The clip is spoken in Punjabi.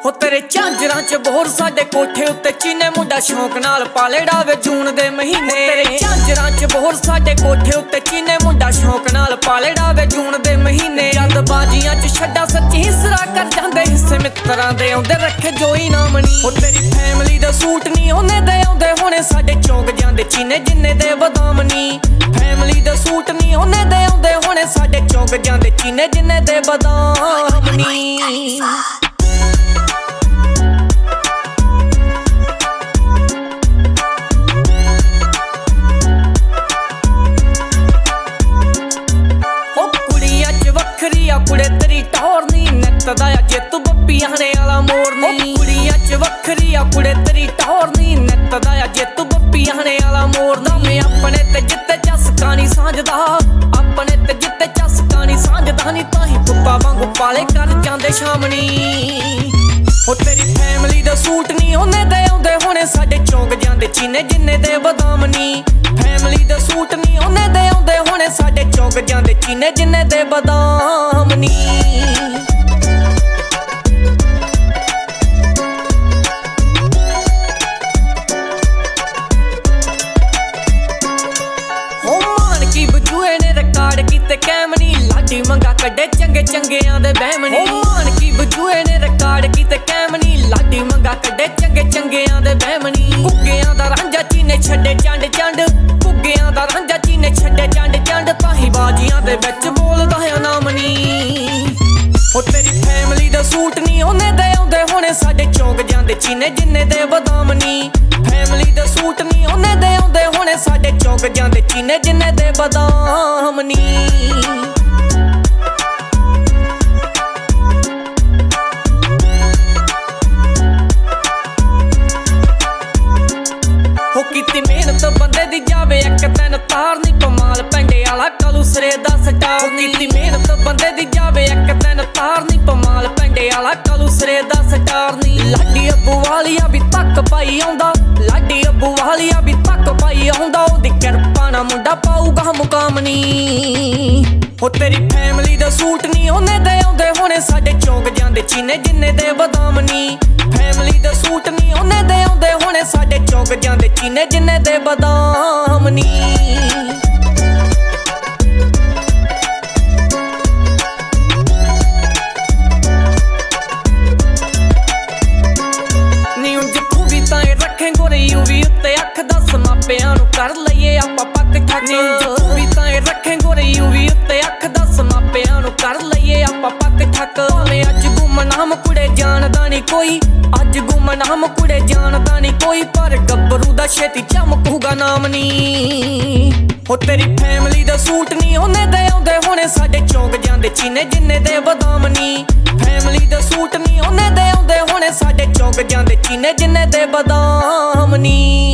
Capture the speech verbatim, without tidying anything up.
ਹੋ ਤੇਰੇ ਝਾਂਜਰਾਂ ਚ ਬੋਰ ਸਾਡੇ ਕੋਠੇ ਉੱਤੇ ਚੀਨੇ ਮੁੰਡਾ ਸ਼ੌਂਕ ਨਾਲ ਪਾਲੇੜਾ ਵੇ ਜੂਨ ਦੇ ਮਹੀਨੇ। ਤੇਰੇ ਝਾਂਜਰਾਂ ਚ ਬੋਰ ਸਾਡੇ ਕੋਠੇ ਉੱਤੇ ਚੀਨੇ ਮੁੰਡਾ ਸ਼ੌਂਕ ਨਾਲ ਪਾਲੇੜਾ ਵੇ ਜੂਨ ਦੇ ਮਹੀਨੇ। ਜਦ ਬਾਜੀਆਂ ਚ ਛੱਡਾ ਸੱਚੀ ਹਿੱਸਰਾ ਕਰ ਜਾਂਦੇ ਹਿੱਸੇ ਮਿੱਤਰਾਂ ਦੇ ਆਉਂਦੇ ਰੱਖੇ ਜੋਈ ਨਾ ਮਣੀ। ਹੋ ਤੇਰੀ ਫੈਮਿਲੀ ਦਾ ਸੂਟ ਨਹੀਂ ਉਹਨੇ ਦੇ ਆਉਂਦੇ ਹੋਣੇ ਸਾਡੇ ਚੌਂਕ ਜਾਂਦੇ ਚੀਨੇ ਜਿੰਨੇ ਦੇ ਬਦਾਮ ਨੀ। ਫੈਮਿਲੀ ਦਾ ਸੂਟ ਨਹੀਂ ਉਹਨੇ ਦੇ ਆਉਂਦੇ ਹੋਣੇ ਸਾਡੇ ਚੌਂਕ ਜਾਂਦੇ ਚੀਨੇ ਜਿੰਨੇ ਦੇ ਬਦਾਮ ਨੀ। ਕੁੜੇ ਤੇਰੀ ਟੌਰ ਨੀ ਨੱਚਦਾ ਆ ਜੇ ਤੂੰ ਬੱਬੀਆਂ ਨੇ ਆਲਾ ਮੋਰਨੀ। ਕੁੜੀਆਂ ਚ ਵੱਖਰੀ ਆ ਕੁੜੇ ਤੇਰੀ ਟੌਰ ਨੀ ਨੱਚਦਾ ਆ ਜੇ ਤੂੰ ਬੱਬੀਆਂ ਨੇ ਆਲਾ ਮੋਰਨਾ। ਮੈਂ ਆਪਣੇ ਤੇ ਜਿੱਤੇ ਚਸਕਾ ਨੀ ਸਾਂਝਦਾ ਆਪਣੇ ਤੇ ਜਿੱਤੇ ਚਸਕਾ ਨੀ ਸਾਂਝਦਾ ਨੀ ਤਾਂ ਹੀ ਪੁੱਪਾ ਵਾਂਗੂ ਪਾਲੇ ਕਰ ਜਾਂਦੇ ਸ਼ਾਮਣੀ। ਹੋ ਤੇਰੀ ਫੈਮਿਲੀ ਦਾ ਸੂਟ ਨੀ ਉਹਨੇ ਦੇ ਆਉਂਦੇ ਹੋਣੇ ਸਾਡੇ ਚੌਂਕ ਜਾਂਦੇ ਚੀਨੇ ਜਿੰਨੇ ਦੇ ਬਦਾਮ ਨੀ। ਫੈਮਿਲੀ ਦਾ ਸੂਟ ਨੀ ਉਹਨੇ ਦੇ ਆਉਂਦੇ ਹੋਣੇ ਸਾਡੇ ਚੌਂਕ ਜਾਂਦੇ ਚੀਨੇ ਜਿੰਨੇ ਦੇ ਬਦਾਮ ਨੀ। ਹੋ ਮਾਨਕੀ ਬਜੂਏ ਨੇ ਰਿਕਾਰਡ ਕੀਤੇ ਕੈਮ ਨੀ ਲਾਡੀ ਮੰਗਾ ਕੱਢੇ ਚੰਗੇ ਚੰਗਿਆਂ ਦੇ ਬਹਿਮਣੀ। ਹੋ ਮਾਨਕੀ ਬਜੂਏ ਨੇ ਰਿਕਾਰਡ ਕੀਤੇ ਕੈਮ ਨੀ ਲਾਡੀ ਮੰਗਾ ਕੱਢੇ ਚੰਗੇ ਚੰਗਿਆਂ ਦੇ ਬਹਿਮਣੀ। ਕੁੱਗਿਆਂ ਦਾ ਰਾਂਝਾ ਚੀਨੇ ਛੱਡੇ ਚੰਡ ਚੰਡ ਕੁੱਗਿਆਂ ਦਾ ਰਾਂਝਾ ਚੀਨੇ ਛੱਡੇ ਚੰਡ ਚੰਡ ਤਾਂ ਹੀ ਬਾਜੀਆਂ ਦੇ ਵਿੱਚ ਬੋਲਦਾ ਆ ਨਾਮ ਨੀ। ਹੋ ਤੇਰੀ ਫੈਮਿਲੀ ਦਾ ਸੂਟ ਨੀ ਉਹਨੇ ਦੇ ਆਉਂਦੇ ਹੋਣੇ ਸਾਡੇ ਚੌਂਕ ਜਾਂਦੇ ਚੀਨੇ ਜਿੰਨੇ ਦੇ ਬਦਾਮ ਨੀ। ਫੈਮਿਲੀ ਦਾ ਸੂਟ ਨੀ ਉਹਨੇ ਦੇ ਆਉਂਦੇ ਹੋਣੇ ਸਾਡੇ ਚੌਂਕ ਜਾਂਦੇ ਚੀਨੇ ਜਿੰਨੇ ਦੇ ਬਦਾਮ ਨੀ। ਹੋ ਕੀਤੀ ਮਿਹਨਤ ਬੰਦੇ ਦੀ ਜਾਵੇ ਇੱਕ ਦਿਨ ਤਾਰ ਨੀ ਕਮਾਲ ਪੈਂਡੇ ਵਾਲਾ ਕਲੂ ਸਿਰੇ ਦਾ ਸਟਾਰ। ਹੋ ਕੀਤੀ ਮਿਹਨਤ ਬੰਦੇ ਦੀ ਜਾਵੇ ਇੱਕ ਦਿਨ ਤਾਰ ਨੀ ਕਮਾਲ ਪੈਂਡੇ ਵਾਲਾ ਕਲੂ ਸਿਰੇ ਦਾ ਸਟਾਰ ਨੀ। ਲਾਡੀ ਅੱਬੂ ਵਾਲੀਆ ਵੀ ਤੱਕ ਪਾਈ ਆਉਂਦਾ ਲਾਡੀ ਅੱਬੂ ਵਾਲੀਆ ਵੀ ਤੱਕ ਪਾਈ ਆਉਂਦਾ ਉਹਦੀ ਕਿਰਪਾ ਨਾਲ ਮੁੰਡਾ ਪਾਊਗਾ ਮੁਕਾਮ ਨੀ। ਹੋ ਤੇਰੀ ਫੈਮਿਲੀ ਦਾ ਸੂਟ ਨੀ ਉਹਨੇ ਦੇ ਆਉਂਦੇ ਹੋਣੇ ਸਾਡੇ ਚੌਂਕ ਜਾਂਦੇ ਚੀਨੇ ਜਿੰਨੇ ਦੇ ਬਦਾਮ ਨੀ। ਫੈਮਿਲੀ ਦਾ ਸੂਟ ਨੀ ਉਹਨੇ ਦੇ ਆਉਂਦੇ ਹੋਣੇ ਸਾਡੇ ਚੌਂਕ ਜਾਂਦੇ ਚੀਨੇ ਜਿੰਨੇ ਦੇ ਬਦਾਮ ਨੀ। ਨੀ ਉਂਝ ਖੂਬੀ ਤਾਂ ਰੱਖੇ ਗੋਰੇ ਯੂਵੀ ਉੱਤੇ ਅੱਖ ਦੱਸ ਮਾਪਿਆਂ ਨੂੰ ਕਰ ਲਈਏ ਆਪਾਂ ਪੱਕ ਠੱਕ। ਨੀ ਉਂਝ ਖੂਬੀ ਤਾਂ ਰੱਖੇ ਗੋਰੇ ਯੂਵੀ ਉੱਤੇ ਅੱਖ ਦੱਸ ਮਾਪਿਆਂ ਨੂੰ ਕਰ ਲਈਏ ਆਪਾਂ ਪੱਕ ਠੱਕ। ਭਾਵੇਂ ਅੱਜ ਗੁੰਮਨਾਮ ਕੁੜੇ ਜਾਣਦਾ ਨੀ ਕੋਈ ਅੱਜ ਗੁੰਮਨਾਮ ਕੁੜੇ ਜਾਣਦਾ ਨੀ ਕੋਈ ਪਰ ਗੱਭਰੂ ਦਾ ਛੇਤੀ ਚਮਕੂਗਾ ਨਾਮ ਨੀ। ਹੋ ਤੇਰੀ ਫੈਮਿਲੀ ਦਾ ਸੂਟ ਨੀ ਉਹਨੇ ਦੇ ਆਉਂਦੇ ਹੋਣੇ ਸਾਡੇ ਚੌਂਕ ਜਾਂਦੇ ਚੀਨੇ ਜਿੰਨੇ ਦੇ ਬਦਾਮ ਨੀ। ਫੈਮਿਲੀ ਦਾ ਸੂਟ ਨੀ ਉਹਨੇ ਦੇ ਆਉਂਦੇ ਹੋਣੇ ਸਾਡੇ ਚੌਂਕ ਜਾਂਦੇ ਚੀਨੇ ਜਿੰਨੇ ਦੇ ਬਦਾਮ ਨੀ।